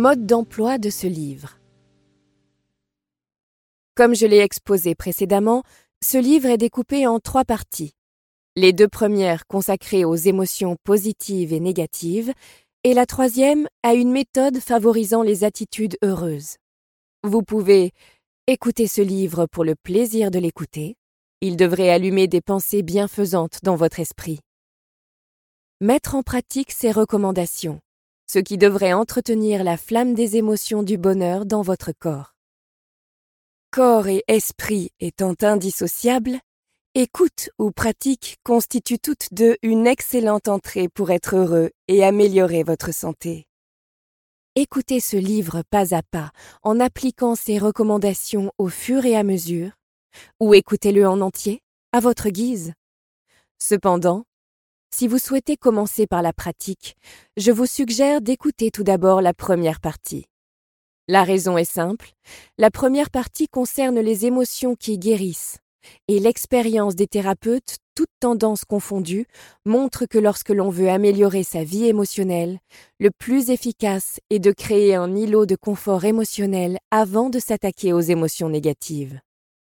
Mode d'emploi de ce livre. Comme je l'ai exposé précédemment, ce livre est découpé en 3 parties. Les 2 premières consacrées aux émotions positives et négatives, et la 3e à une méthode favorisant les attitudes heureuses. Vous pouvez écouter ce livre pour le plaisir de l'écouter. Il devrait allumer des pensées bienfaisantes dans votre esprit. Mettre en pratique ces recommandations, ce qui devrait entretenir la flamme des émotions du bonheur dans votre corps. Corps et esprit étant indissociables, écoute ou pratique constituent toutes deux une excellente entrée pour être heureux et améliorer votre santé. Écoutez ce livre pas à pas en appliquant ces recommandations au fur et à mesure, ou écoutez-le en entier, à votre guise. Cependant, si vous souhaitez commencer par la pratique, je vous suggère d'écouter tout d'abord la première partie. La raison est simple, la première partie concerne les émotions qui guérissent, et l'expérience des thérapeutes, toutes tendances confondues, montre que lorsque l'on veut améliorer sa vie émotionnelle, le plus efficace est de créer un îlot de confort émotionnel avant de s'attaquer aux émotions négatives.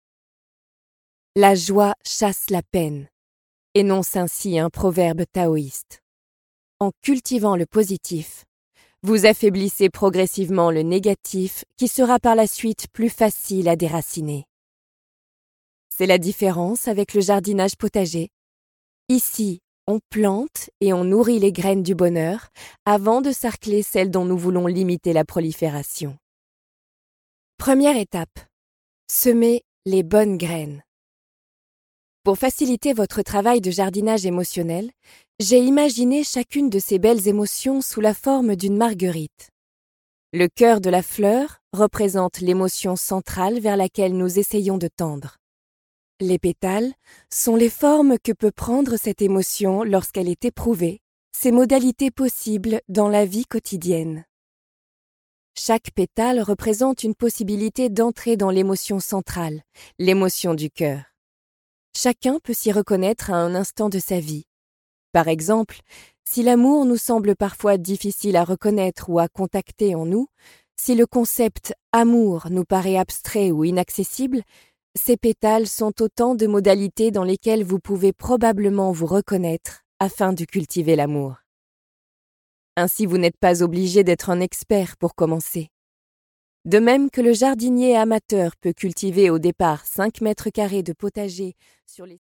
La joie chasse la peine, énonce ainsi un proverbe taoïste. En cultivant le positif, vous affaiblissez progressivement le négatif qui sera par la suite plus facile à déraciner. C'est la différence avec le jardinage potager. Ici, on plante et on nourrit les graines du bonheur avant de sarcler celles dont nous voulons limiter la prolifération. Première étape, semer les bonnes graines. Pour faciliter votre travail de jardinage émotionnel, j'ai imaginé chacune de ces belles émotions sous la forme d'une marguerite. Le cœur de la fleur représente l'émotion centrale vers laquelle nous essayons de tendre. Les pétales sont les formes que peut prendre cette émotion lorsqu'elle est éprouvée, ses modalités possibles dans la vie quotidienne. Chaque pétale représente une possibilité d'entrer dans l'émotion centrale, l'émotion du cœur. Chacun peut s'y reconnaître à un instant de sa vie. Par exemple, si l'amour nous semble parfois difficile à reconnaître ou à contacter en nous, si le concept « amour » nous paraît abstrait ou inaccessible, ces pétales sont autant de modalités dans lesquelles vous pouvez probablement vous reconnaître afin de cultiver l'amour. Ainsi, vous n'êtes pas obligé d'être un expert pour commencer. De même que le jardinier amateur peut cultiver au départ 5 mètres carrés de potager sur les